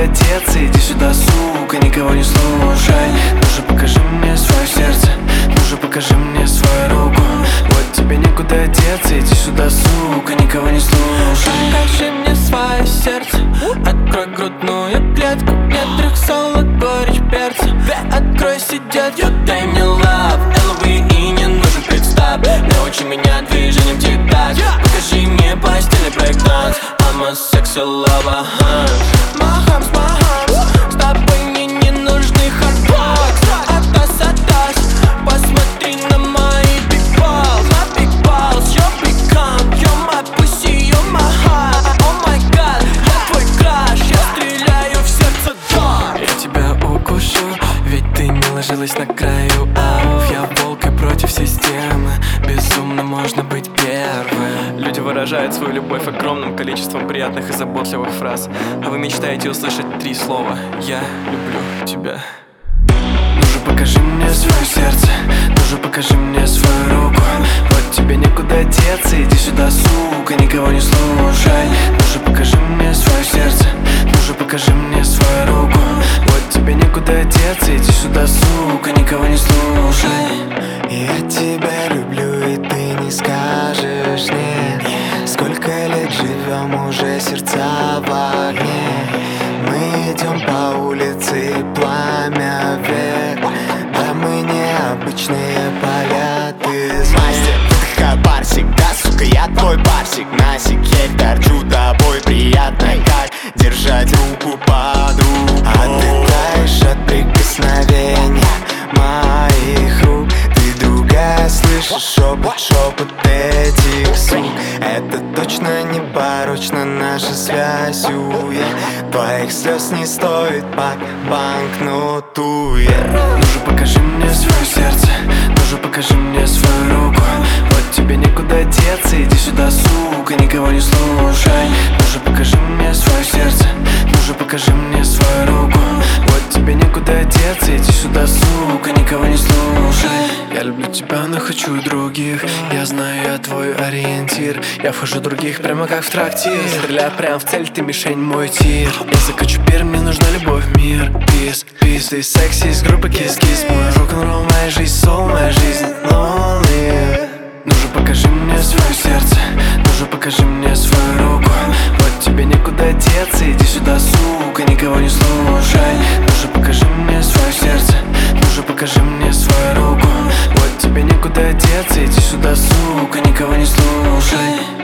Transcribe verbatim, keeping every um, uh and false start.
деться. Иди сюда, сука, никого не слушай. Ну же покажи мне свое сердце, ну же покажи мне свою руку. Вот тебе некуда деться. Иди сюда, сука, никого не слушай. Покажи мне свое сердце, открой грудную клетку. Метрах солод, горечь перца. Открой сидетку, дай мне love, эл ви и не нужен предстап. Научи меня движением тик-так. Покажи мне постельный брейк-данс. I'm a sexy lover, huh? Махамс, махамс, с тобой мне не нужны хардбокс. Атас, атас, посмотри на мои big balls. My big balls, your big cum, you're my pussy, you're my heart. Oh my god, я твой краш, я стреляю в сердце, да. Я тебя укушу, ведь ты не ложилась на краю. Ауф, я волк и против системы. Безумно можно быть первым. Люди выражают свою любовь огромным количеством приятных и заботливых фраз, а вы мечтаете услышать три слова: я люблю тебя. Ну же покажи мне свое сердце, ну же покажи мне свою руку. Вот тебе некуда деться. Иди сюда, сука, никого не слушай. Ну же покажи мне свое сердце, ну же покажи мне свою руку. Вот тебе некуда деться. Иди сюда, сука, никого не слушай. Я тебя люблю, и ты не скажешь нет. Сколько лет живем, уже сердца в огне. Мы идем по улице, пламя вверх. Да мы необычные поля, ты мастер выдоха, барсик. Да, сука, я твой барсик, насик. Я торчу тобой, приятно как держать руку под руку. А ты таешь от прикосновения моих рук. Ты другая, слышишь шепот, шепот этих сук. Это точно не порочно, наша связь, уя. Твоих слез не стоит пак банкноту, yeah. Ну же покажи мне свое сердце, ну же покажи мне свою руку. Вот тебе некуда деться. Иди сюда, сука, никого не слушай. Ну же покажи мне свое сердце, ну же покажи мне свою руку. Вот тебе некуда деться. Иди сюда, сука, никого не слушай. Я люблю тебя, но хочу и других. Я знаю, я твой ориентир. Я вхожу других прямо как в трактир. Стреляю прям в цель, ты мишень, мой тир. Я закачу пир, мне нужна любовь, мир. Пис, пис, ты секси из группы кис-кис. Мой рок-н-ролл, моя жизнь, сол, моя жизнь lonely. Ну же покажи мне свое сердце, ну же покажи мне свою руку. Вот тебе некуда деться. Иди сюда, сука, никого не слушай. Ну же покажи мне свое сердце, ну же покажи мне свою руку. Вот тебе некуда деться. Иди сюда, сука, никого не слушай.